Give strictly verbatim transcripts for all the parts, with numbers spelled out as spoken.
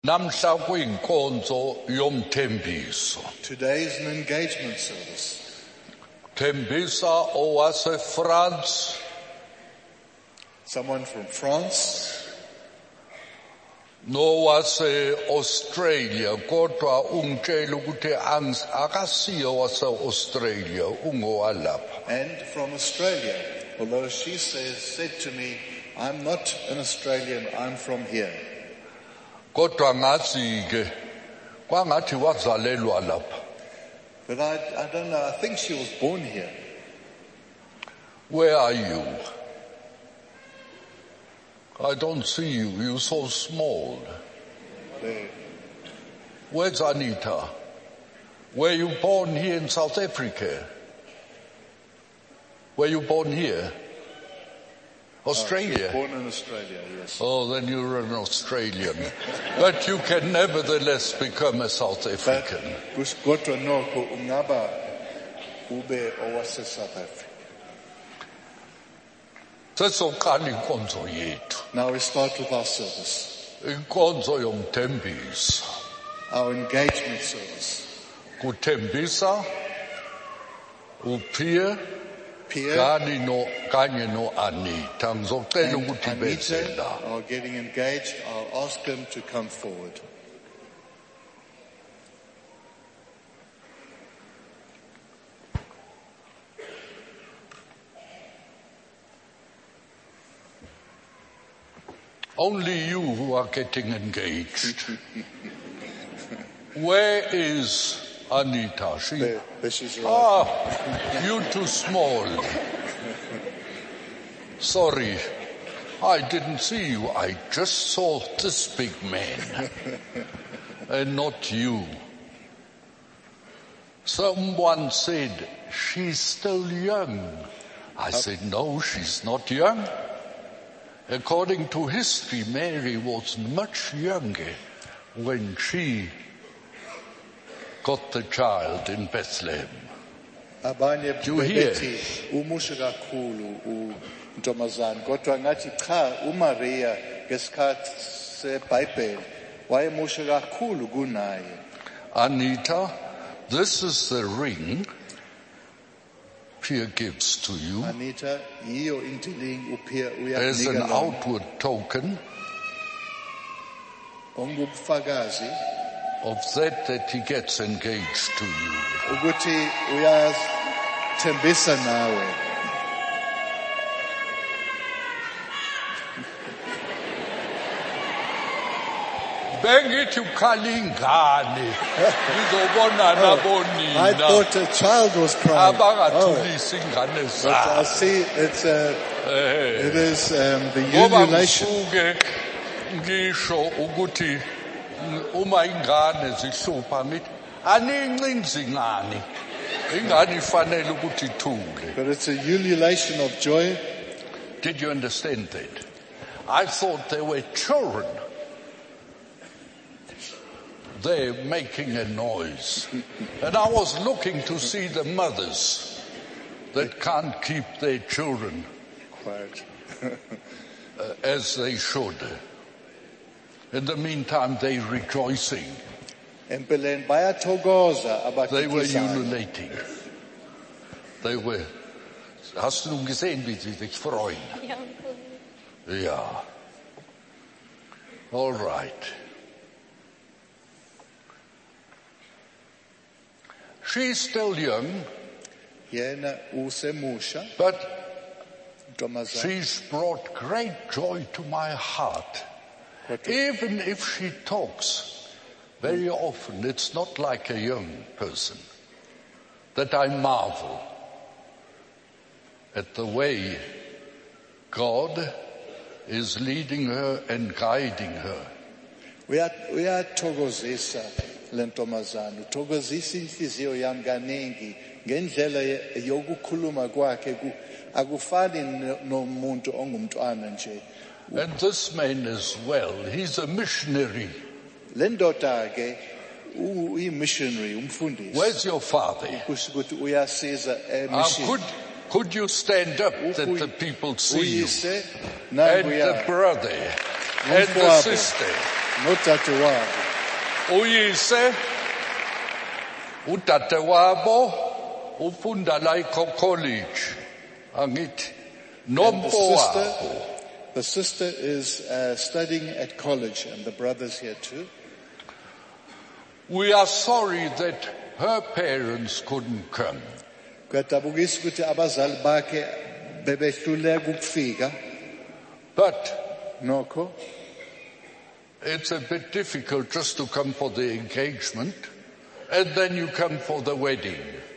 Namhla kuyinkonzo yomthembiso. Today is an engagement service. Thembisa owase France, Someone from France, nowase Australia, kodwa ungitshela ukuthi angis akasiyo wase Australia, ungowalapha. and from Australia. Although she says, said to me, I'm not an Australian, I'm from here. Kodwa ngathi ke kwangathi wazalelwa lapha. But I, I don't know, I think she was born here. Where are you? I don't see you, you're so small. There. Where's Anita? Were you born here in South Africa? Were you born here? Australia? She was born in Australia, yes. Oh, then you're an Australian. But you can nevertheless become a South But African. kodwa nokho ungaba ube owase South Africa. Sesoqala inkonzo yethu. Now we start with our service, Inkonzo yomthembiso. our engagement service. Kuthembisa, uPhiya, Pierre kani no kanye no Anita. Ngizocela and ukuthi beze Anita la. are getting engaged. I'll ask them to come forward. Only you who are getting engaged. Where is Anita? She There, there she's right. Ah, you too small. Sorry, I didn't see you. I just saw this big man and not you. Someone said, she's still young. I said, no, she's not young. According to history, Mary was much younger when she got the child in Bethlehem. Abanye Do you hear? bethi umusha kakhulu uNtombazane kodwa ngathi cha uMaria ngesikhathi seBhayibheli wayemusha kakhulu kunaye. Anita, this is the ring Pierre gives to you Anita yiyo indilingi uPhiya as an uyakunika lona outward token ongubufakazi of that that he gets engaged to you. ukuthi uyathembisa nawe. Bengithi ukhala ingane ngizobona I nabonina thought a child was crying. Oh, abangathulisi ingane but I zabo. see it's uh, Eh. it is um, the Ngoba ululation. ngisuke ngisho ukuthi uma ingane zihlupha ngithi anincinzi ingane ingane ifanele ukuthi ithule. But it's a ululation of joy. Did you understand that? I thought they were children. They're making a noise. And I was looking to see the mothers that can't keep their children Quiet. uh, as they should. In the meantime, they're rejoicing. Empeleni bayathokoza They were abakikizayo. ululating. They were. Hast du nun gesehen, wie sie sich freuen? Ja. All right. She's still young, Yena usemusha but Ntombazane. she's brought great joy to my heart. Kodwa Even if she talks very often, it's not like a young person, that I marvel at the way God is leading her and guiding her. uya- uyathokozisa le ntombazane, uthokozisa inhliziyo yami kaningi ngendlela ye- yokukhuluma kwakhe ku- akufani no- nomuntu ongumntwana nje. And this man as well, he's a missionary. Le ndoda ke u- uyi-missionary, umfundisi. Where's your father? Kusho ukuthi uyasiza Uh, emission. could, could you stand up that the people see you? Uyise And nanguya the brother and the Umfowabo. sister. nodadewabo. Uyise, udadewabo, ufunda la college. Angithi, And the nompowabo. sister, the sister is uh, studying at college, and the brother's here too. We are sorry that her parents couldn't come. Kuyadabukisa ukuthi abazali bakhe bebehluleka ukufika. But Nokho, it's a bit difficult just to come for the engagement and then you come for the wedding.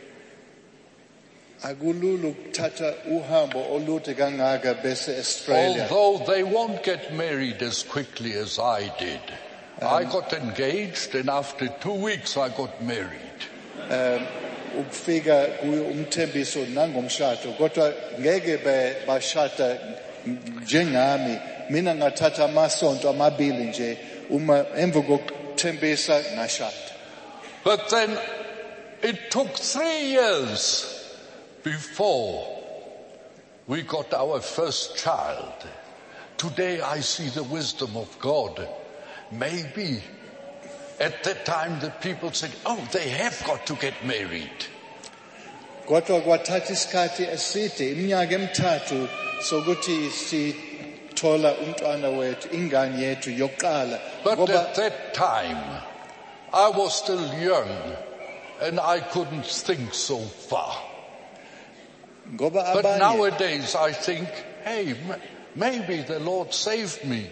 akulula ukuthatha uhambo olude kangaka bese Australia. Although they won't get married as quickly as I did. I got engaged and after two weeks I got married. Ukufika kuyo umthembiso nangomshado kodwa ngeke be- bashada njengami. Mina ngathatha amasonto amabili nje uma emva kokuthembisa ngashada. But then it took three years before we got our first child. Today I see the wisdom of God. Maybe at that time the people said, oh, they have got to get married. Kodwa kwathatha isikhathi eside iminyaka emithathu sokuthi sithola umntwana wethu ingane yethu yokuqala But ngoba at that time, I was still young and I couldn't think so far. ngoba But abanye nowadays I think, hey, m- maybe the Lord saved me.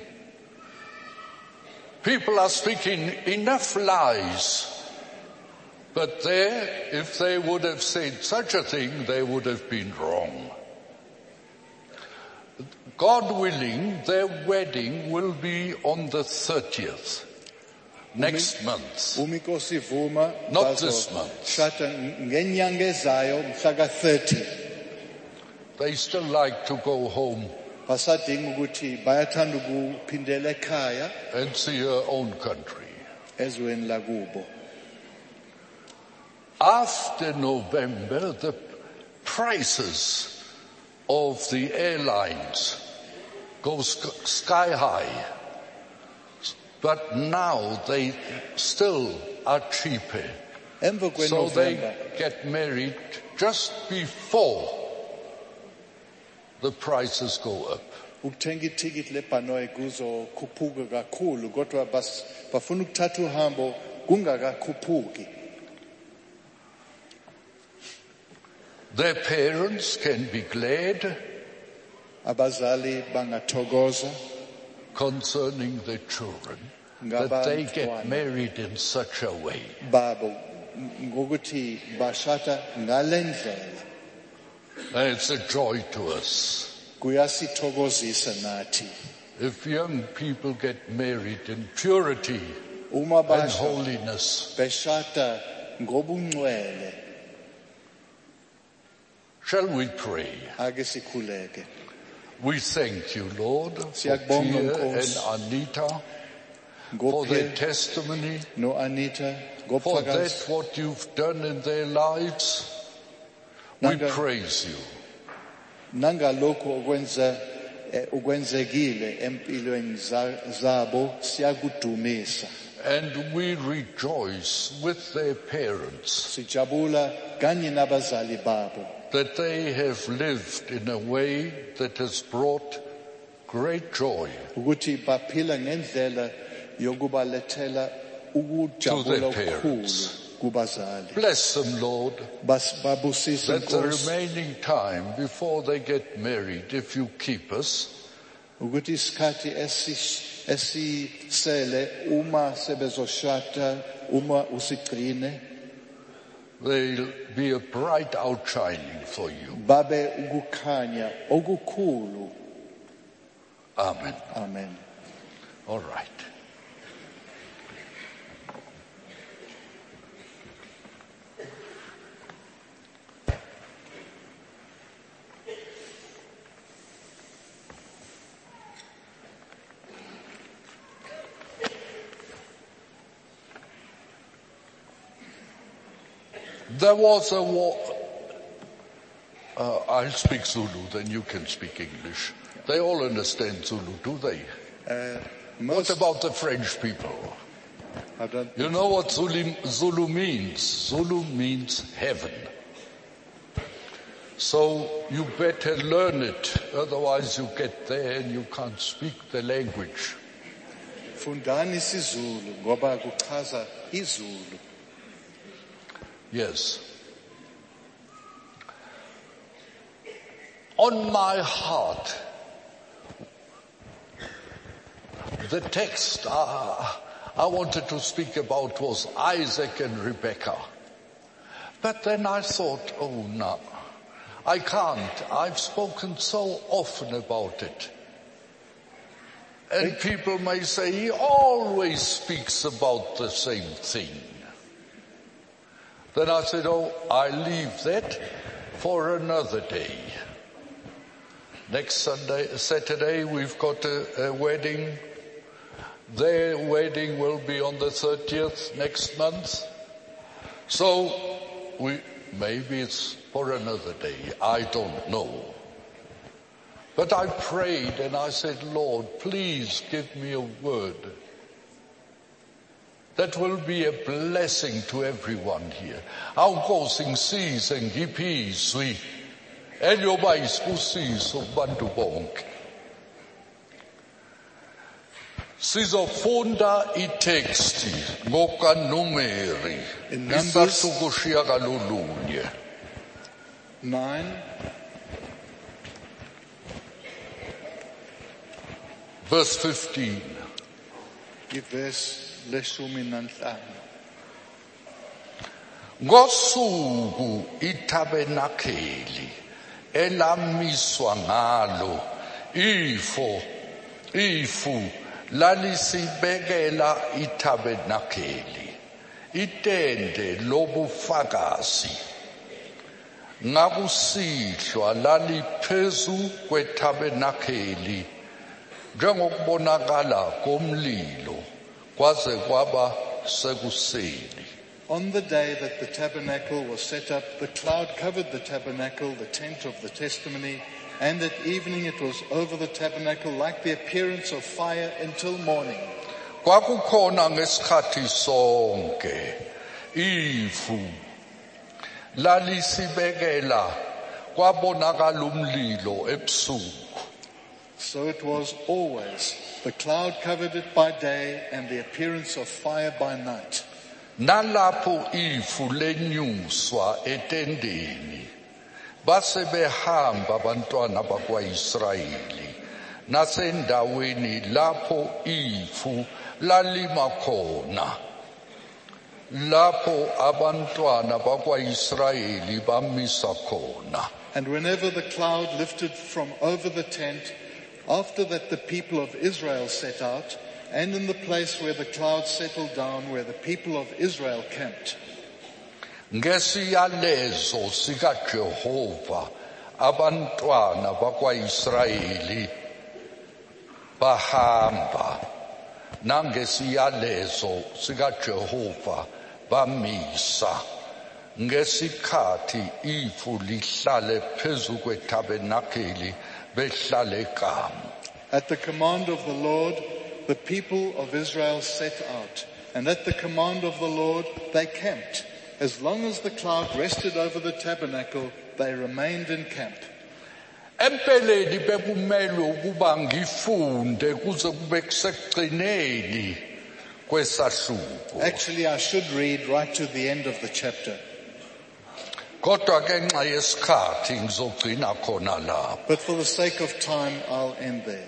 People are speaking enough lies. But there, if they would have said such a thing, they would have been wrong. God willing, their wedding will be on the thirtieth. Next month. uma inkosi ivuma Not this month. shada ngenyanga ezayo mhla ka thirty. They still like to go home Basadinga ukuthi bayathanda ukuphindela ekhaya and see her own country. ezweni lakubo. After November, the prices of the airlines go sk- sky high. But now they still are cheaper. Emva So they kweNovember get married just before the prices go up. ukuthenga ithikithi lebhanoyi kuzokhuphuka kakhulu kodwa bas- bafuna ukuthatha uhambo kungakakhuphuki. Their parents can be glad Abazali bangathokoza concerning their children that they get ngabantwana married in such a way. babo ngokuthi bashada ngalendlela. And it's a joy to us. Kuyasithokozisa nathi If young people get married in purity uma and basha holiness, beshada ngobungcwele. shall we pray? Ake sikhuleke. We thank you, Lord, for Siyakubonga, Tia Nkosi. and Anita, for their Ngophe testimony, no Anita for that ngobufakazi what you've done in their lives. We Nanga- praise you. nangalokho okwenza eh, okwenzekile empilweni za- zabo siyakudumisa. And we rejoice with their parents Sijabula kanye nabazali babo that they have lived in a way that has brought great joy ukuthi baphila ngendlela yokubalethela to ukujabula their okukhulu parents. kubazali. Bless them, Lord, Bas babusise that the Nkosi remaining time before they get married, if you keep us, ukuthi isikhathi esi- esisele uma sebezoshada uma usigcine they'll be a bright outshining for you. babe ukukhanya okukhulu. Amen. Amen. All right. There was a war. Uh, I'll speak Zulu, then you can speak English. They all understand Zulu, do they? What about the French people? I don't You know what Zulu, Zulu means? Zulu means heaven. So you better learn it, otherwise you get there and you can't speak the language. Fundani isiZulu ngoba kuchaza izulu. Yes. On my heart, the text uh, I wanted to speak about was Isaac and Rebekah. But then I thought, oh no, I can't. I've spoken so often about it. And people may say, he always speaks about the same thing. Then I said, oh, I leave that for another day. Next Sunday, Saturday, we've got a, a wedding. Their wedding will be on the thirtieth next month. So we, maybe it's for another day. I don't know. But I prayed and I said, Lord, please give me a word that will be a blessing to everyone here. Awunkosi ngisize ngiphi izwi eliyoba isibusiso kubantu bonke. Sizofunda itext ngokaNumeri isahluko sishiyagalolunye. Nine. Verse fifteen. Iverse leshumi nanhlanu. Ngosuku itabernakheli elamiswa ngalo ifo ifu lalisibekela itabernakheli itende lobufakazi ngakusihlwa laliphezu kwetabernakheli njengokubonakala komlilo kwaze kwaba sekuseni. On the day that the tabernacle was set up, the cloud covered the tabernacle, the tent of the testimony, and at evening it was over the tabernacle like the appearance of fire until morning. Kwakukhona ngesikhathi sonke ifu lalisibekela kwabonakala umlilo ebusuku. So it was always. The cloud covered it by day and the appearance of fire by night. Nalapho ifu lenyuswa etendeni base behamba abantwana bakwaIsrayeli nasendaweni lapho ifu lalima khona lapho abantwana bakwaIsrayeli bamisa khona. And whenever the cloud lifted from over the tent, after that the people of Israel set out, and in the place where the cloud settled down, where the people of Israel camped. Ngesiyalezo sikaJehova abantwana bakwaIsrayeli bahamba, nangesiyalezo sikaJehova bamisa, ngesikhathi ifu lihlale phezu kwetabernakheli behlale kamu. At the command of the Lord, the people of Israel set out, and at the command of the Lord they camped. As long as the cloud rested over the tabernacle, they remained in camp. Empeleni bekumele ukuba ngifunde kuze kube kusekugcineni kwesahluko. Actually, I should read right to the end of the chapter. Kodwa ngenxa yesikhathi ngizogcina khona lapho. But for the sake of time, I'll end there.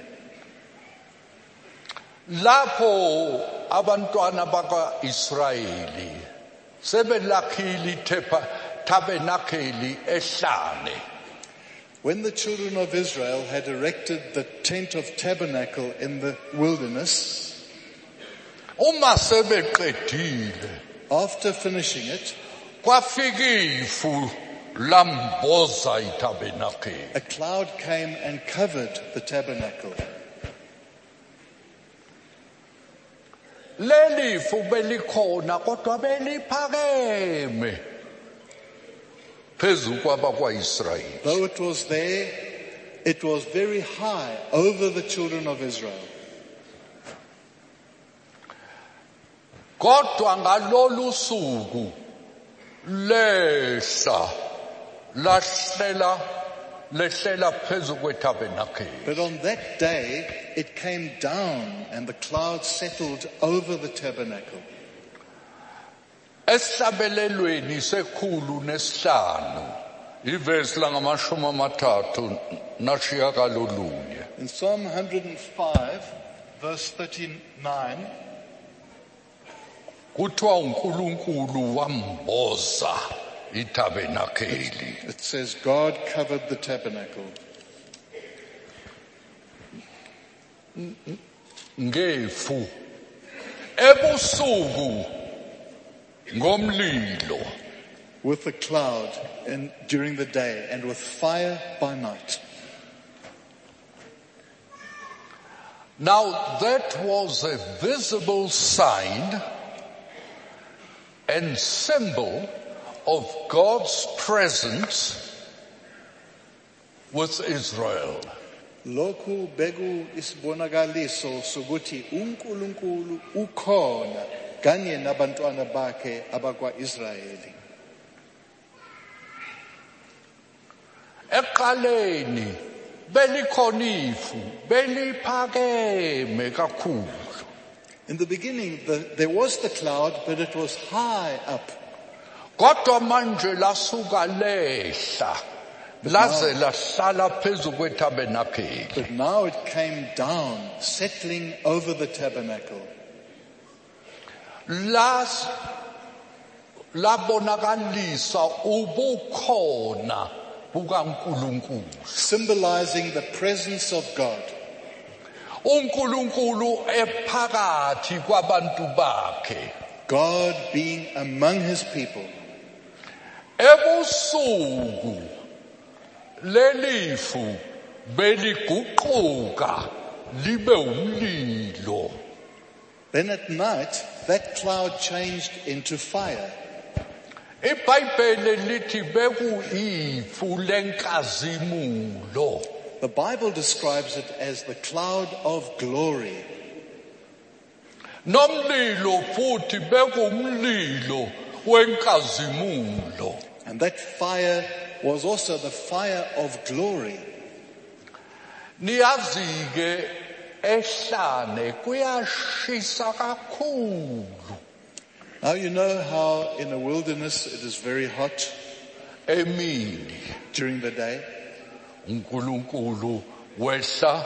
Lapho abantwana bakwaIsrayeli sebelakhile tabernakheli ehlane. When the children of Israel had erected the tent of tabernacle in the wilderness, uma sebeqedile after finishing it, kwafika ifu lamboza itabernakheli. a cloud came and covered the tabernacle. Leli fu belikhona kodwa beliphakeme phezu kwabakwaIsrayeli. Though it was there, it was very high over the children of Israel. Kodwa ngalolu suku lehla lahlela lehlela phezu kwetabernakeli. But on that day, it came down and the cloud settled over the tabernacle. Esabelelweni sekhulu nesihlanu ivesi langamashumi amathathu nashiyagalolunye. In Psalm one hundred five, verse thirty-nine, kuthiwa uNkulunkulu wamboza itabernakeli. it says, God covered the tabernacle. Ngefu ebusuku ngomlilo, With a cloud and during the day and with fire by night. now that was a visible sign and symbol of God's presence with Israel. Lokhu beku isibonakaliso sokuthi uNkulunkulu ukhona kanye nabantwana bakhe abakwa-Israyeli. Eqaleni belikhonifu beliphakeme kakhulu. In the beginning, the, there was the cloud, but it was high up. Kodwa manje lasuka lehla laze lahlala phezu kwetabernakeli. But now it came down, settling over the tabernacle. Las labonakalisa ubukhona bukaNkulunkulu. Symbolizing the presence of God. uNkulunkulu ephakathi kwabantu bakhe. God being among his people. Ebusuku lelifu beliguquka libe umlilo. Then at night, that cloud changed into fire. iBhayibheli lithi bekuyifu lenkazimulo. The Bible describes it as the cloud of glory. Nomlilo futhi bekumlilo wenkazimulo. And that fire was also the fire of glory. Niyazi ke ehlane kuyashisa kakhulu. Now you know how in a wilderness it is very hot Emini during the day. uNkulunkulu wehla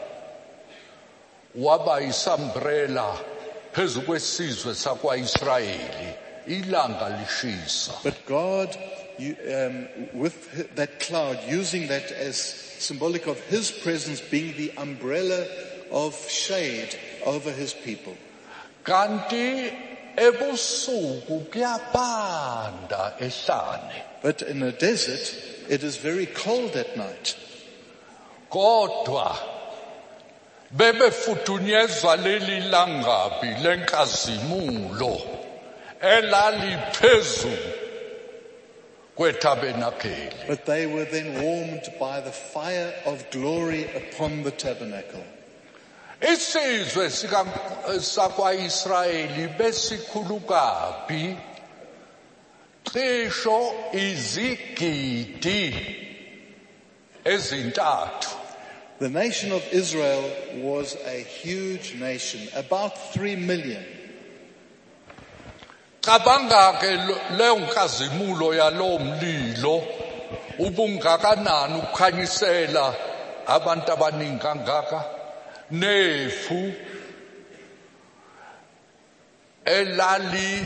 waba isambrela phezu kwesizwe sakwaIsrayeli ilanga lishisa. But God, you, um, with that cloud, using that as symbolic of his presence being the umbrella of shade over his people. Kanti ebusuku kuyabanda ehlane. But in a desert, it is very cold at night. Kodwa bebefutunyezwa leli langabi lenkazimulo elali phezu kwetabernacle. But they were then warmed by the fire of glory upon the tabernacle. Isizwe sakwa-Israyeli besikhulukabi cisho izigidi ezintathu. The nation of Israel was a huge nation, about three million. Cabanga ke leyo nkazimulo yalo mlilo ubungakanani ukukhanyisela abantu abaningi kangaka nefu elali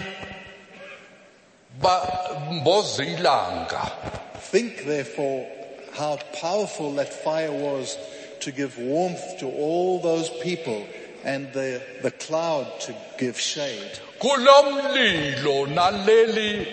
mbozilanga. Think therefore how powerful that fire was to give warmth to all those people and the, the cloud to give shade. Kulomlilo naleli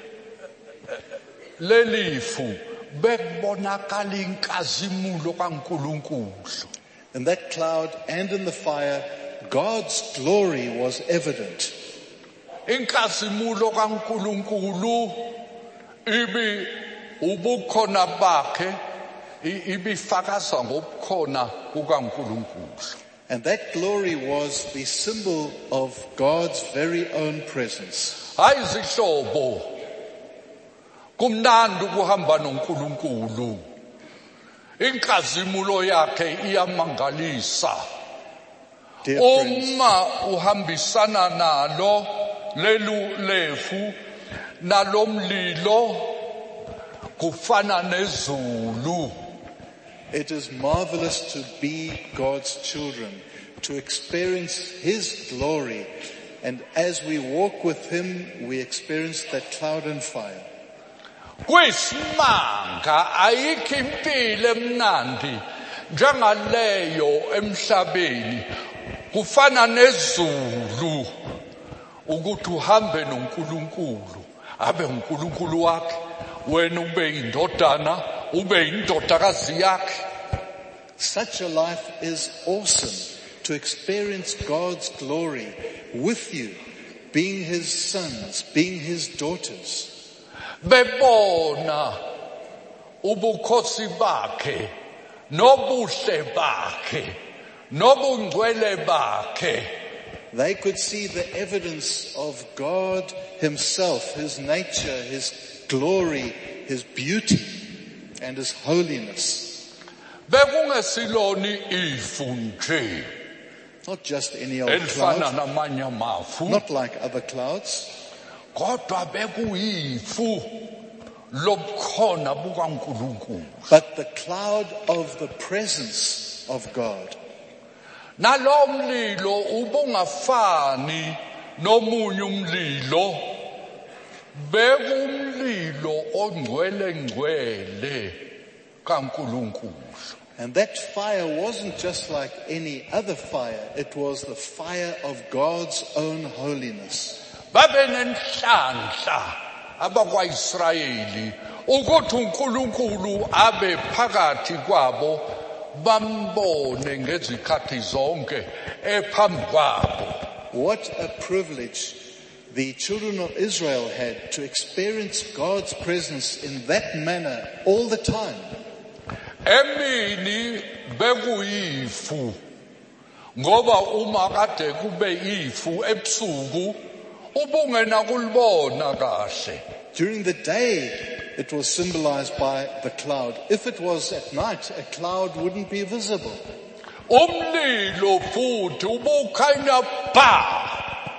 lelifu bekubonakala inkazimulo kaNkulunkulu. In that cloud and in the fire, God's glory was evident. Inkazimulo kaNkulunkulu ibi ubukhona bakhe ibifakaza ngobukhona kukaNkulunkulu. And that glory was the symbol of God's very own presence. Hayi zihlobo. Kumnandi ukuhamba noNkulunkulu. Inkazimulo yakhe iyamangalisa. Dear friends, Uma uhambisana nalo lelu lefu nalomlilo kufana nezulu. it is marvelous to be God's children, to experience His glory. And as we walk with Him, we experience that cloud and fire. Kwisimanga ayikho impilo emnandi njengaleyo emhlabeni. Kufana nezulu ukuthi uhambe noNkulunkulu, abe uNkulunkulu wakhe, wena ube indodana, ube indodakazi yakhe. Such a life is awesome, to experience God's glory with you, being His sons, being His daughters. Bebona ubukhosi bakhe, nobuhle bakhe, nobungcwele bakhe. They could see the evidence of God Himself, His nature, His glory, His beauty, and His holiness. Bekungesiloni ifu nje, Not just any old elifana cloud, namanye amafu, not like other clouds, kodwa bekuyifu lobukhona bukaNkulunkulu. but the cloud of the presence of God. Nalomlilo ubungafani nomunye umlilo, bekumlilo ongcwele ngcwele kaNkulunkulu. And that fire wasn't just like any other fire, it was the fire of God's own holiness. Babenenhlanhla abakwaIsrayeli ukuthi uNkulunkulu abe phakathi kwabo, bambone ngezikhathi zonke ephambi kwabo. What a privilege the children of Israel had to experience God's presence in that manner all the time. Emini bekuyifu, ngoba uma kade kube ifu ebusuku ubungena kulibona kahle. During the day, it was symbolized by the cloud. If it was at night, a cloud wouldn't be visible. Umlilo futhi ubukhanya bha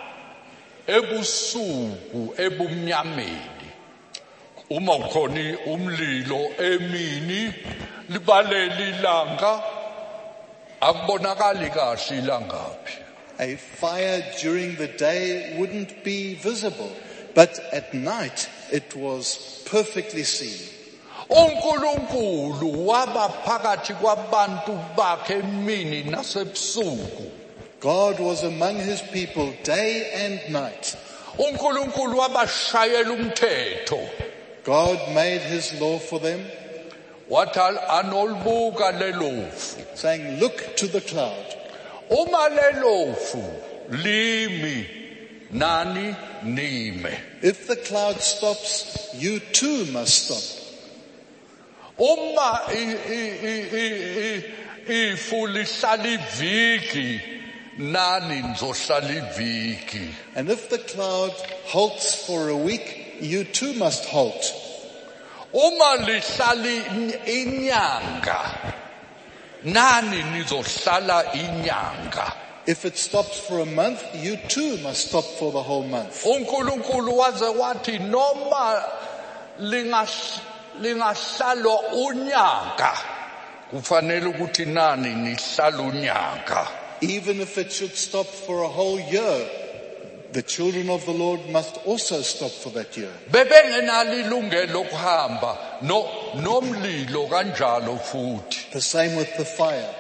ebusuku ebumnyameni. Uma ukhona umlilo emini libaleli ilanga, akubonakali kahle ilangaphi. A fire during the day wouldn't be visible, but at night it was perfectly seen. uNkulunkulu waba phakathi kwabantu bakhe emini nasebusuku. God was among His people day and night. uNkulunkulu wabashayela umthetho. God made His law for them, Wathi anolibuka lelofu. saying, look to the cloud. Uma lelofu limi, nani nime. If the cloud stops, you too must stop. Uma ifu lihlala iviki, nani nizohlala iviki. And if the cloud halts for a week, you too must halt. Uma lihlala inyanga, nani nizohlala inyanga. If it stops for a month, you too must stop for the whole month. uNkulunkulu waze wathi noma lingahl- lingahlalwa unyaka, kufanele ukuthi nani nihlala unyaka. Even if it should stop for a whole year, the children of the Lord must also stop for that year. Bebengenalo ilungelo lokuhamba no nomlilo kanjalo futhi. The same with the fire.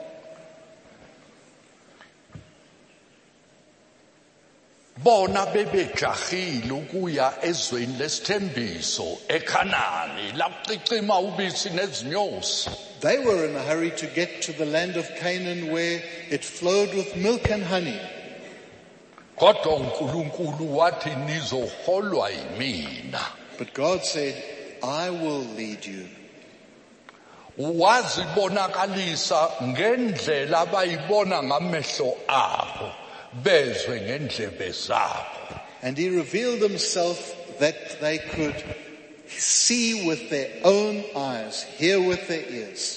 Bona bebejahile ukuya ezweni lesithembiso eKhanani lakucicima ubisi nezinyosi. They were in a hurry to get to the land of Canaan where it flowed with milk and honey. Kodwa uNkulunkulu wathi nizoholwa yimina. But God said, I will lead you. wazibonakalisa ngendlela abayibona ngamehlo abo bezwe ngendlebe zabo. And he revealed himself that they could see with their own eyes, hear with their ears.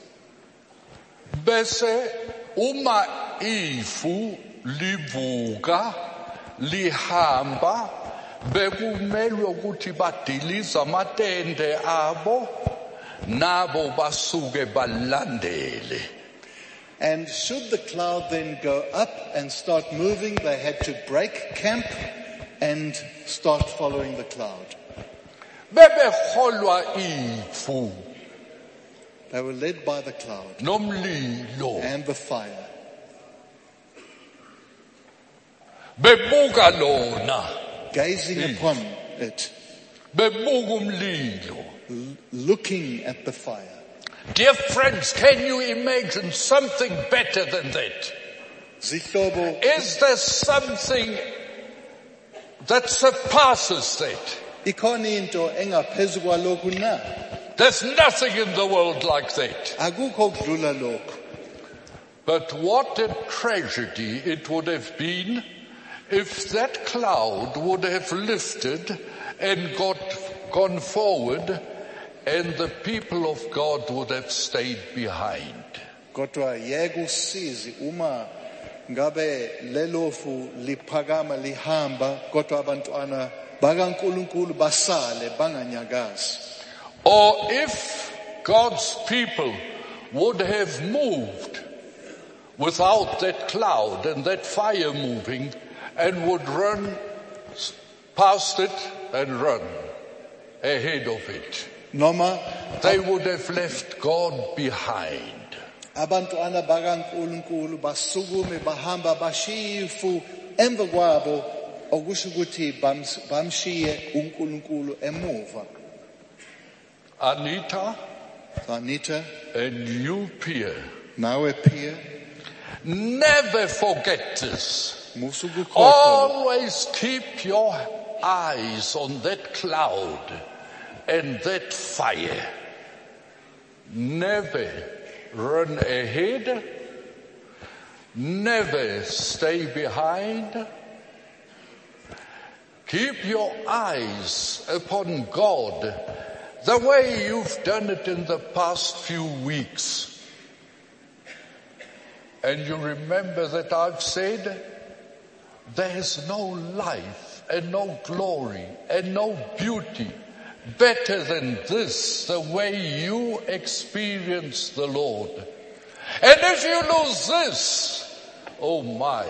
Bese uma ifu livuka lihamba bekumelwe ukuthi badiliza amatende abo nabo basuke balandele. And should the cloud then go up and start moving, they had to break camp and start following the cloud. Bebeholwa ifu They were led by the cloud nomlilo and the fire. bebuka lona Gazing upon it, bebuka umlilo. l- looking at the fire. Dear friends, can you imagine something better than that? Zihlobo, Is there something that surpasses that? ikhona into engaphezu kwalokhu na? There's nothing in the world like that. Akukho okudlula lokhu. But what a tragedy it would have been if that cloud would have lifted and got gone forward and the people of God would have stayed behind. Kodwa yeke usizi uma ngabe lelofu liphakama lihamba kodwa abantwana bakaNkulunkulu basale banganyakazi. Or if God's people would have moved without that cloud and that fire moving and would run past it and run ahead of it, Noma they would have left God behind. abantwana bakaNkulunkulu basukume bahamba bashifu emva kwabo okusho ukuthi bams- bamshiye uNkulunkulu emuva. Anita Anita, and you, Pierre, nawe Pia, never forget this. musukukhohlwa. Always keep your eyes on that cloud and that fire. Never run ahead. Never stay behind. Keep your eyes upon God the way you've done it in the past few weeks. And you remember that I've said there's no life and no glory and no beauty better than this, the way you experience the Lord. And if you lose this, oh my,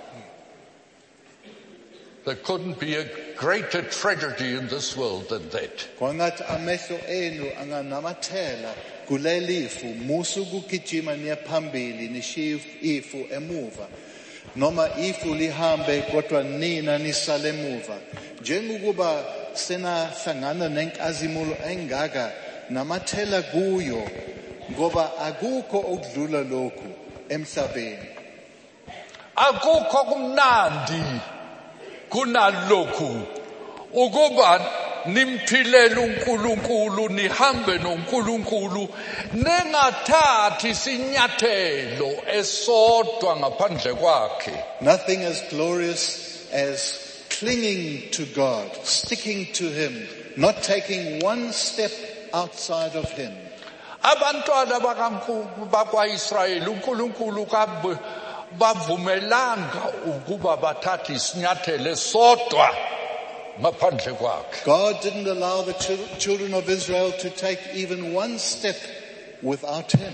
there couldn't be a greater tragedy in this world than that. Kwangathi amehlo enu anganamathela kulelifu musukugijima niye phambili nishiye ifu emuva noma ifu lihambe kodwa nina nisale emuva njengokuba senahlangana nenkazimulo engaka namathela kuyo ngoba akukho okudlula lokhu emhlabeni. Akukho kumnandi kunalokhu ukuba nimphilela uNkulunkulu nihambe noNkulunkulu ningathathi sinyathelo esodwa ngaphandle kwakhe. Nothing as glorious as clinging to God, sticking to Him, not taking one step outside of Him. Abantwana bakwaIsrayeli uNkulunkulu kabe bavumelanga ukuba bathathe isinyathelo esodwa ngaphandle kwakhe. God didn't allow the chil- children of Israel to take even one step without Him.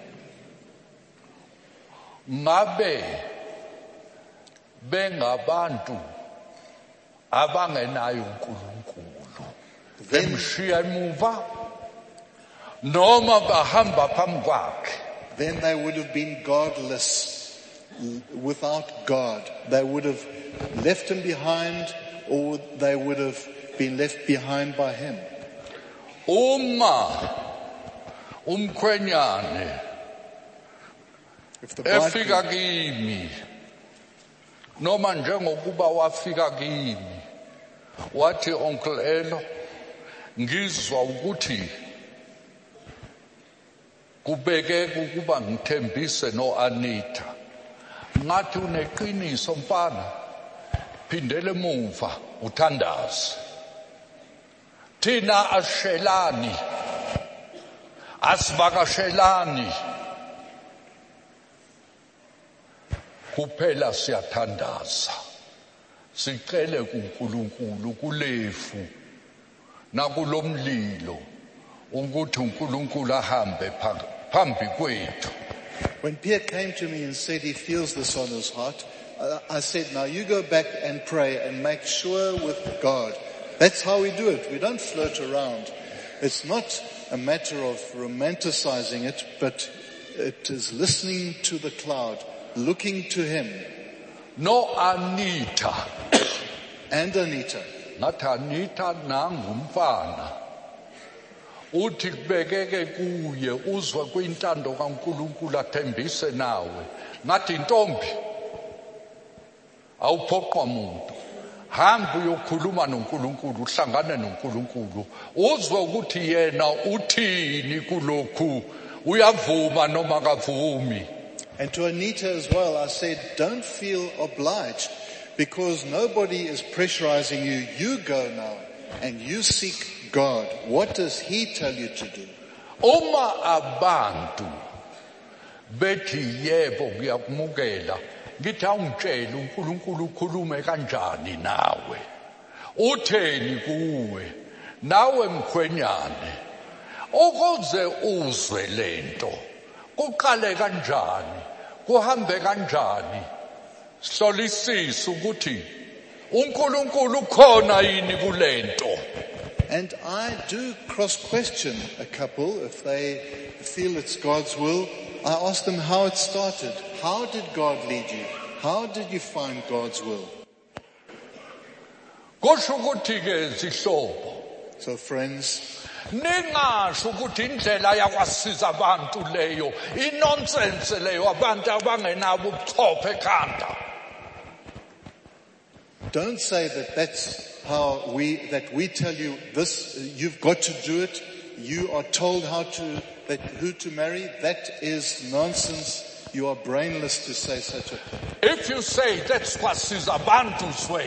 Ngabe bengabantu abangenayo uNkulunkulu bemshiya emuva noma bahamba phambi kwakhe. Then they would have been godless without God. They would have left Him behind, or they would have been left behind by Him. Uma umkhwenyane If the efika bridegroom, kimi noma njengokuba wafika kimi wathi Uncle Elo ngizwa ukuthi kubeke ukuba ngithembise no Anita ngathi uneqiniso mfana phindele emuva uthandaze thina ashelani asivakashelani kuphela siyathandaza sicele kuNkulunkulu kulefu nakulomlilo ukuthi uNkulunkulu ahambe phambi kwethu. When Pierre came to me and said he feels this on his heart, I said, now you go back and pray and make sure with God. That's how we do it. We don't flirt around. It's not a matter of romanticizing it, but it is listening to the cloud, looking to him. No Anita. And Anita. Not Anita nangumfana. Uthi kubekeke kuye uzwa kwintando kaNkulunkulu athembise nawe. Ngathi ntombi awuphoqwa umuntu. Hamba uyokhuluma noNkulunkulu uhlangane noNkulunkulu. Uzwe ukuthi yena uthini kulokhu. Uyavuma noma akavumi. And to Anita as well, I said, don't feel obliged because nobody is pressurizing you. You go now and you seek God. What does He tell you to do? Uma abantu bethi yebo ngiyakumukela ngithi awungitshela uNkulunkulu ukhulume kanjani nawe utheni kuwe nawe mkhwenyane ukuze uzwe lento kuqale kanjani kuhambe kanjani hlolisisa ukuthi uNkulunkulu ukhona yini kulento. And I do cross-question a couple if they feel it's God's will. I ask them how it started. How did God lead you? How did you find God's will? Kusho ukuthi ke zihlobo. So friends, ningasho ukuthi indlela yakwasiza abantu leyo inonsense leyo abantu abangenabo ubuchophe ekhanda. Don't say that that's how we, that we tell you this, you've got to do it. You are told how to, that who to marry. That is nonsense. You are brainless to say such a thing. If you say that's kwasiza abantu's way,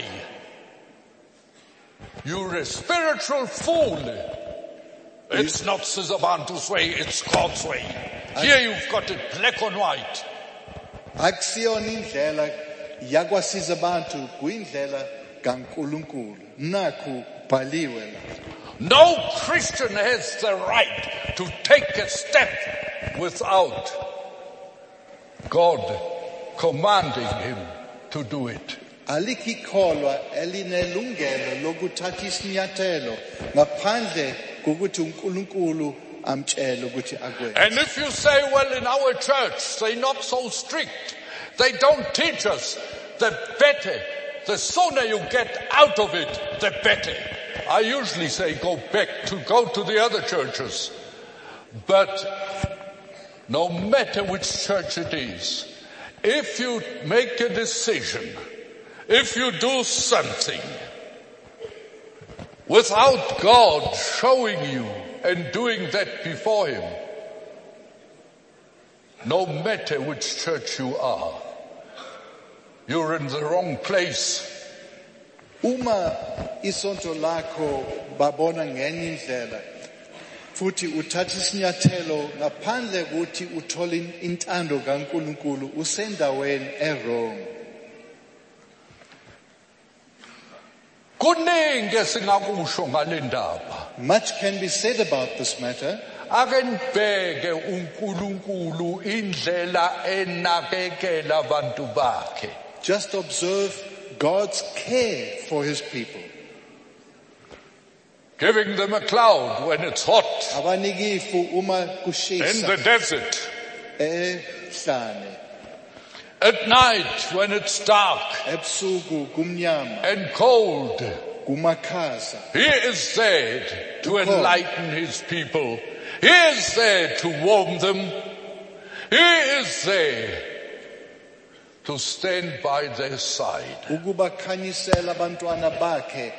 you're a spiritual fool. It's not Sizabantu's way, it's God's way. Here you've got it black on white. Akusiyona indlela yakwasiza abantu kuyindlela kaNkulunkulu. Nakhu bhaliwe la. No Christian has the right to take a step without God commanding him to do it. Alikho ikholwa elinelungelo lokuthatha isinyathelo ngaphandle kokuthi uNkulunkulu amtshele ukuthi akwenze. And if you say, well, in our church they're not so strict, they don't teach us, the better, the sooner you get out of it, the better. I usually say go back to go to the other churches. But no matter which church it is, if you make a decision, if you do something without God showing you and doing that before Him, no matter which church you are, you're in the wrong place. Uma isonto lakho babona ngenye indlela futhi uthatha isinyathelo ngaphandle ukuthi uthole intando kaNkulunkulu usendaweni errong. Kuningi singakusho ngale ndaba. Much can be said about this matter. Ake nibheke uNkulunkulu indlela enakekela abantu bakhe. Just observe God's care for His people. Giving them a cloud when it's hot. Abanikifu uma kushisa. In the desert. Ehlane. At night when it's dark. Ebusuku kumnyama. And cold. Kumakhaza. He is there to enlighten His people. He is there to warm them. He is there to stand by their side. Ukubakhanyisela abantwana bakhe,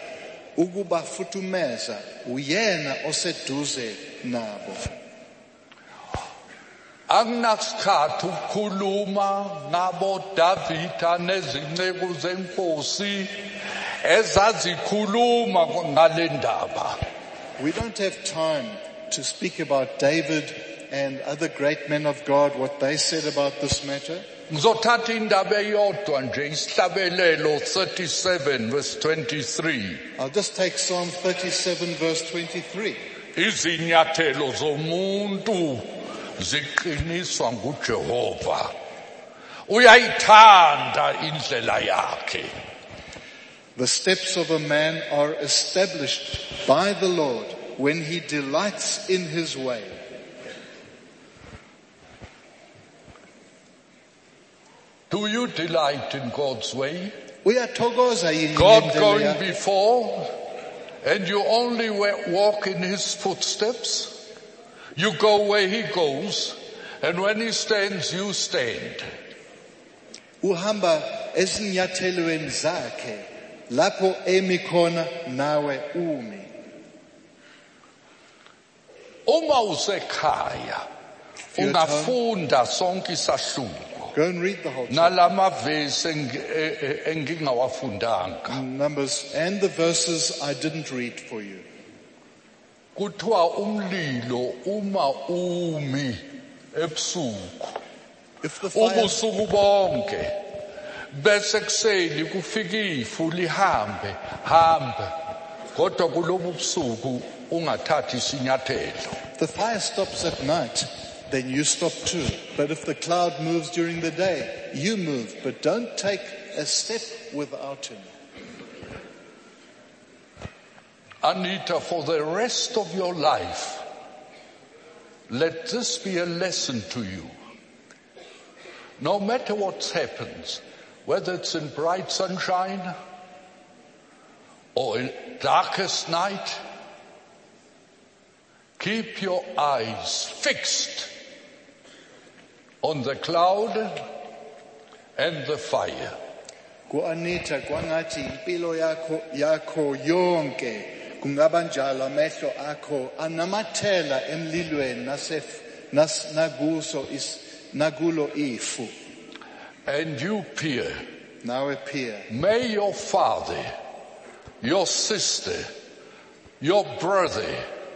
ukubafuthumeza, uyena oseduze nabo. Anginasikhathi ukukhuluma ngabo Davida nezinceku zenkosi ezazikhuluma ngale ndaba. We don't have time to speak about David and other great men of God, what they said about this matter. Ngizothatha indaba eyodwa nje isihlabelelo thirty-seven verse twenty-three. I'll just take Psalm thirty-seven verse twenty-three. Izinyathelo zomuntu ziqiniswa nguJehova. Uyayithanda indlela yakhe. The steps of a man are established by the Lord when he delights in his way. Do you delight in God's way? Uyathokoza yini God ngendlela going yakhe? before and you only wa- walk in his footsteps? You go where he goes and when he stands you stand. Uhamba ezinyathelweni zakhe lapho emi khona nawe umi. Uma usekhaya Your ungafunda sonke isahluko Go and read the whole chapter. nalamavesi eng- e- e- engingawafundanga. Numbers and the verses I didn't read for you. Kuthiwa umlilo uma umi ebusuku If the fire, ubusuku bonke bese kuseni kufika ifu lihambe hambe kodwa kulobu busuku ungathathi isinyathelo. the fire stops at night, then you stop too. But if the cloud moves during the day, you move, but don't take a step without him. Anita, for the rest of your life, let this be a lesson to you. No matter what happens, whether it's in bright sunshine or in darkest night, keep your eyes fixed on the cloud and the fire. Ku-Anita, kwangathi impilo yakho, yakho yonke, kungaba njalo amehlo akho anamathela emlilweni nasef- nas- nakuso is- nakulo ifu. And you, Pierre, Nawe Pierre, may your father, your sister, your brother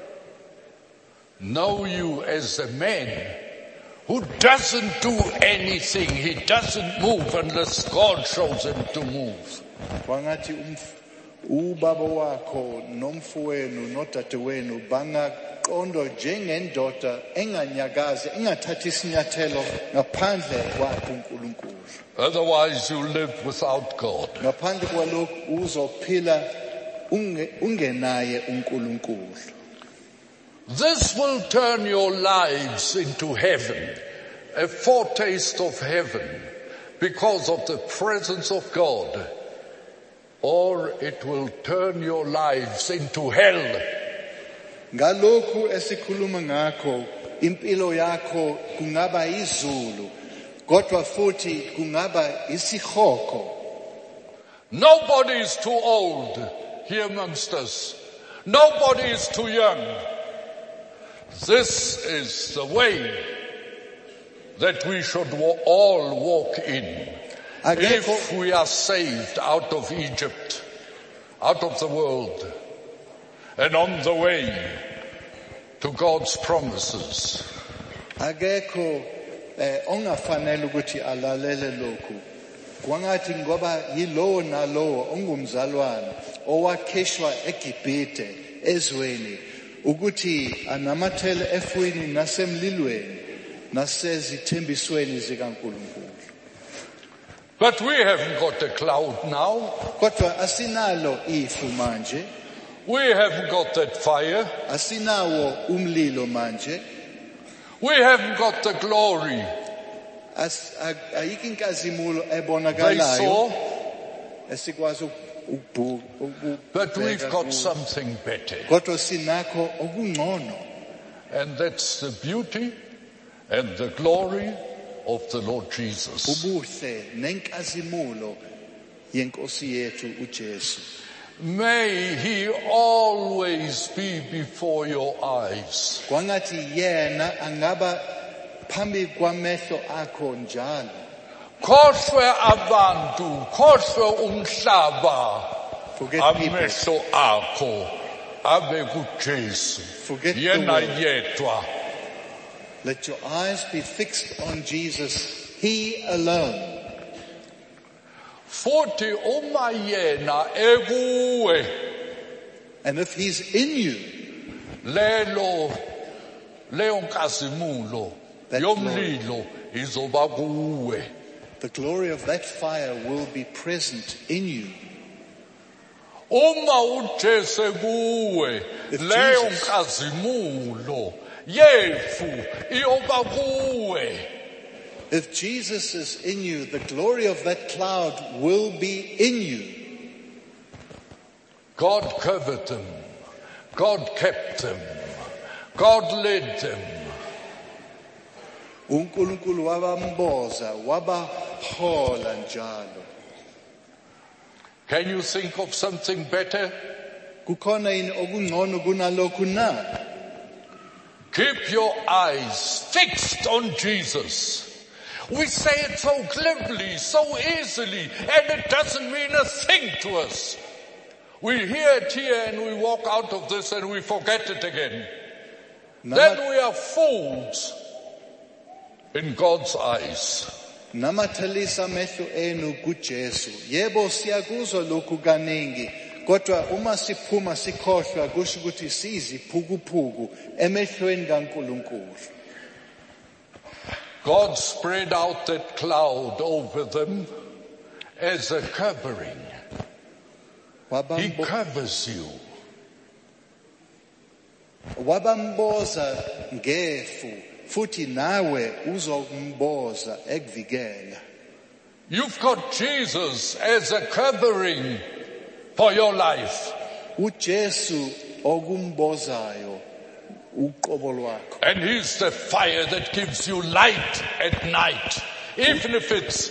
know you as a man who doesn't do anything. He doesn't move unless God shows him to move. kwangathi umf- ubaba wakho nomfowenu nodadewenu bangaqondwa njengendoda enganyakazi engathathi isinyathelo ngaphandle kwakhe uNkulunkulu. Otherwise you live without God. Ngaphandle kwalokhu uzophila unge- ungenaye uNkulunkulu. This will turn your lives into heaven, a foretaste of heaven, because of the presence of God. Or it will turn your lives into hell. Ngalokhu esikhuluma ngakho, impilo yakho kungaba izulu, kodwa futhi kungaba isihoko. Nobody is too old here amongst us. Nobody is too young. This is the way that we should wa- all walk in. Akekho If we are saved out of Egypt, out of the world, and on the way to God's promises. akekho eh, ongafanele ukuthi alalele lokhu. Kwangathi ngoba yilowo nalowo ongumzalwane owakheshwa eGibhite ezweni ukuthi anamathele efwini nasemlilweni nasezithembisweni zikaNkulunkulu. But we haven't got a cloud now. Kodwa asinalo ifu manje, We haven't got that fire. asinawo umlilo manje, We haven't got the glory as- a- ayikho inkazimulo they ebonakalayo saw. esikwazi ukubhu- But we've ukubheka got kuyo. something better. Kodwa sinakho okungcono, And that's the beauty and the glory of the Lord Jesus. ubuhle nenkazimulo yenkosi yethu uJesu. May he always be before your eyes. Kwangathi yena angaba phambi kwamehlo akho njalo. Khohlwe abantu, khohlwe umhlaba, Forget people. amehlo akho abe kuJesu. Forget the Yena world. yedwa. Let your eyes be fixed on Jesus, He alone. Futhi uma yena ekuwe, And if He's in you, lelo leyo nkazimulo That yomlilo izoba kuwe. the glory of that fire will be present in you. Uma uJesu kuwe, If leyo Jesus- nkazimulo yefu iyoba kuwe. If Jesus is in you, the glory of that cloud will be in you. God covered them. God kept them. God led them. uNkulunkulu wabamboza, wabahola njalo. Can you think of something better? Kukhona yini okungcono kunalokhu na? Keep your eyes fixed on Jesus. We say it so glibly, so easily, and it doesn't mean a thing to us. We hear it here and we walk out of this and we forget it again. Then we are fools in God's eyes. Namathalisa amehlo enu kuJesu. Yebo siyakuzwa lokhu kaningi, kodwa uma siphuma sikhohlwa kusho ukuthi siyiziphukuphuku emehlweni kaNkulunkulu. God spread out that cloud over them as a covering. He Wabambo- covers you. Wabamboza ngefu, futhi nawe uzomboza ekuvikela. You've got Jesus as a covering for your life. uJesu okumbozayo uqobo lwakho. And He's the fire that gives you light at night. Even if it's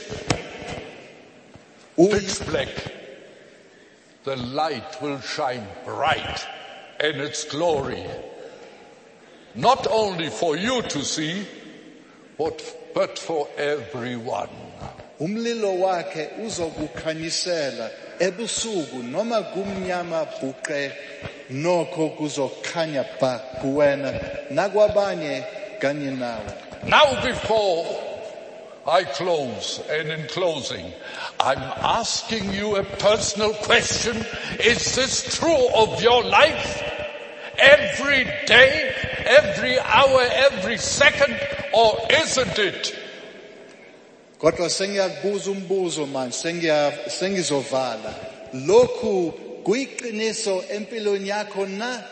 pitch black, the light will shine bright in its glory. Not only for you to see, but, but for everyone. Umlilo wakhe uzokukhanyisela ebusuku noma kumnyama bhuqe, nokho kuzokhanya bha kuwena nakwabanye kanye nawe. Now before I close, and in closing, I'm asking you a personal question. Is this true of your life? Every day, every hour, every second, or isn't it? Kodwa sengiyakubuza umbuzo manje, sengiya sengizovala. Lokhu kuyiqiniso empilweni yakho na?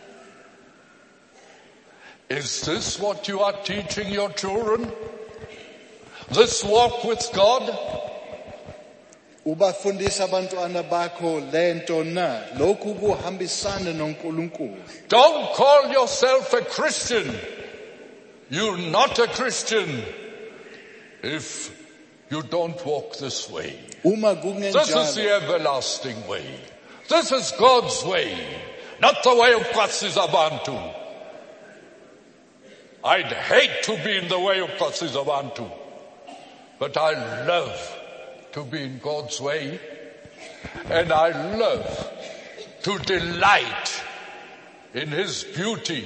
Is this what you are teaching your children? This walk with God? Ubafundisa abantwana bakho lento na? Lokhu kuhambisana noNkulunkulu. Don't call yourself a Christian. You're not a Christian if you don't walk this way. Uma This is the kungenjalo, everlasting way. This is God's way, not the way of Kwasizabantu. I'd hate to be in the way of Kwasizabantu, but I love to be in God's way, and I love to delight in His beauty.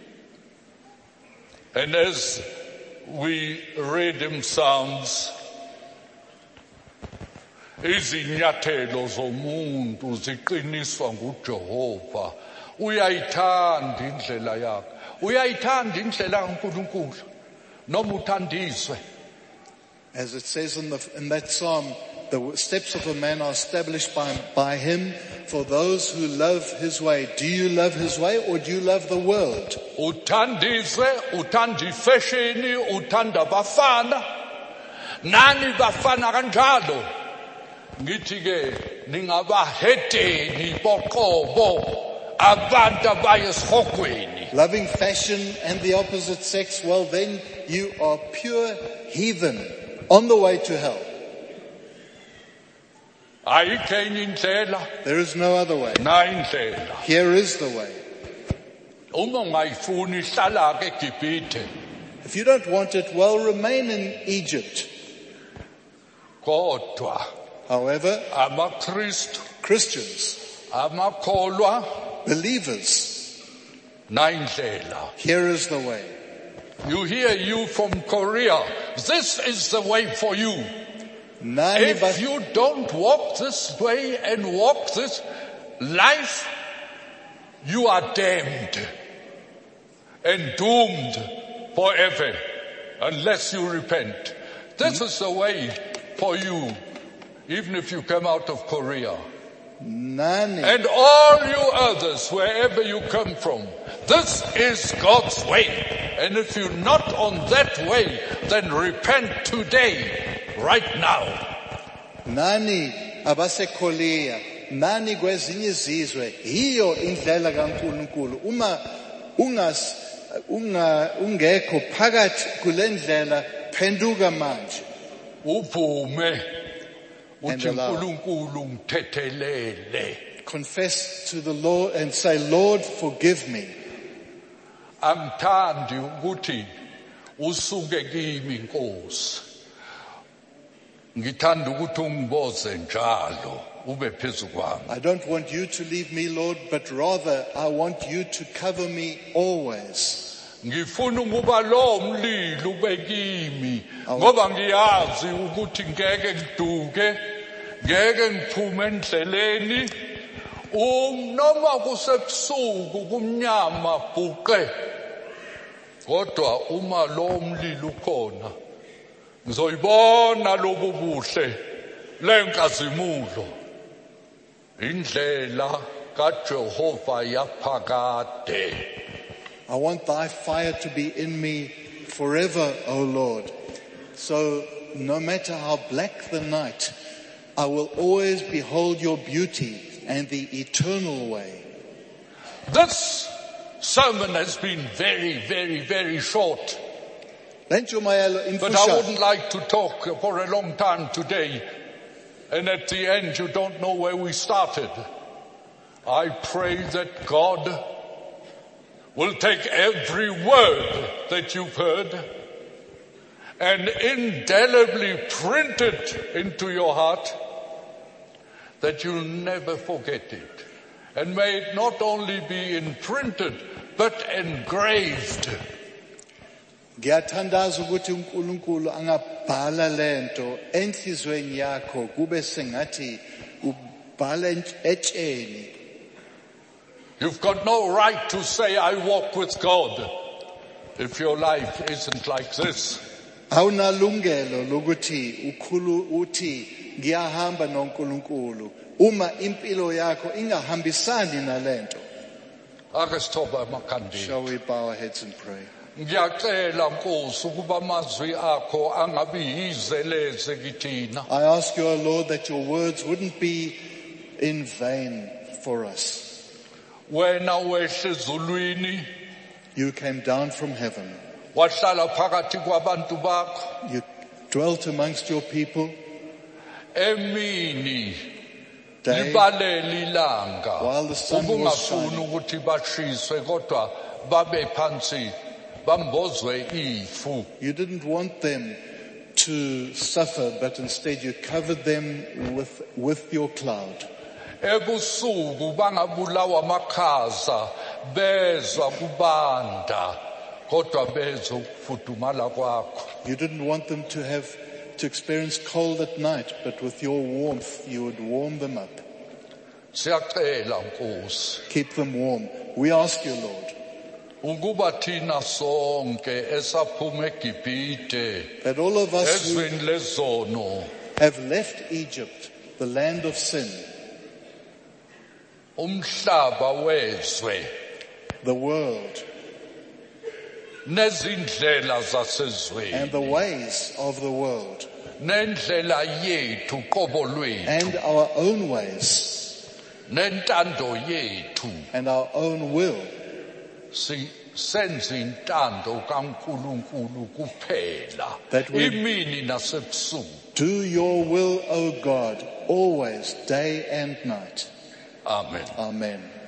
And as we read in Psalms, izinyathelo zomuntu ziqiniswa nguJehova. Uyayithanda indlela yakhe. Uyayithanda indlela kaNkulunkulu. Noma uthandiswe. as it says in, the, in that psalm, the steps of a man are established by, by him for those who love his way. Do you love his way or do you love the world? Uthandiswe, uthanda ifashini, uthanda bafana. Nani bafana kanjalo. Ngithi ke ningabahedeni boqobo abantu abaye esihogweni. Loving fashion and the opposite sex, well then you are pure heathen on the way to hell. Ayikho enye indlela, There is no other way. na indlela. Here is the way. Uma ungayifuni ihlala ke eGibhithe. If you don't want it, well, remain in Egypt. Kodwa However, amaKristu, Christians, amakholwa believers, nayindlela. here is the way. You hear you from Korea. This is the way for you. Nani If ba- you don't walk this way and walk this life, you are damned and doomed forever unless you repent. This is the way for you, even if you come out of Korea. Nani. And all you others, wherever you come from, this is God's way. And if you're not on that way, then repent today, right now. Nani abaseKholia, nani kwezinye izizwe, hiyo indlela kaNkulunkulu. Uma ungas unga ungekho phakathi kulendlela, phenduka manje. Uphume uthi And allow. uNkulunkulu ngithethelele. Confess to the Lord and say, Lord, forgive me. Angithandi ukuthi usuke kimi Nkosi. Ngithanda ukuthi ungiboze njalo ube phezu kwami. I don't want you to leave me, Lord, but rather I want you to cover me always. Ngifuna ukuba lo mlilo ube kimi ngoba ngiyazi ukuthi ngeke ngiduke, ngeke ngiphume endleleni. Um noma kusebusuku kumnyama bhuqe. Kodwa uma lo mlilo ukhona, ngizoyibona lobu buhle lenkazimulo. Indlela kaJehova yaphakade. I want thy fire to be in me forever, O Lord. So no matter how black the night, I will always behold your beauty and the eternal way. This sermon has been very, very, very short. Lentshumayelo But I imfushane. wouldn't like to talk for a long time today. And at the end you don't know where we started. I pray that God will take every word that you've heard and indelibly print it into your heart, that you'll never forget it. And may it not only be imprinted, but engraved. Ngiyathandaza ukuthi uNkulunkulu angabhala lento enhlizweni yakho kube sengathi ubhala etsheni. You've got no right to say, I walk with God, if your life isn't like this. Awunalungelo lokuthi ukhulu uthi ngiyahamba noNkulunkulu uma impilo yakho ingahambisani nalento. Ake sithoba amakhanda. Shall we bow our heads and pray? Ngiyacela Nkosi ukuba amazwi akho angabi yizeleze kithina. I ask you, O Lord, that your words wouldn't be in vain for us. Wena wehle ezulwini, You came down from heaven. wahlala phakathi kwabantu bakho. You dwelt amongst your people. Emini Day, libalele ilanga. While the sun was Ubungafuni shining. ukuthi bashiswe kodwa babe phansi bambozwe ifu. You didn't want them to suffer, but instead you covered them with, with your cloud. Ebusuku bangabulawa amakhaza bezwa kubanda kodwa bezwa ukufudumala kwakho. You didn't want them to have to experience cold at night, but with your warmth you would warm them up. Siyacela Nkosi Keep them warm. We ask you, Lord, ukuba thina sonke esaphuma eGibhite that all of us who ezweni lezono, have left Egypt, the land of sin, umhlaba wezwe the world, nezindlela zasezweni and the ways of the world, nendlela yethu qobo lwethu and our own ways, nentando yethu and our own will, si senze intando kaNkulunkulu kuphela That we- imini nasebusuku. do your will, O God, always, day and night. Amen. Amen.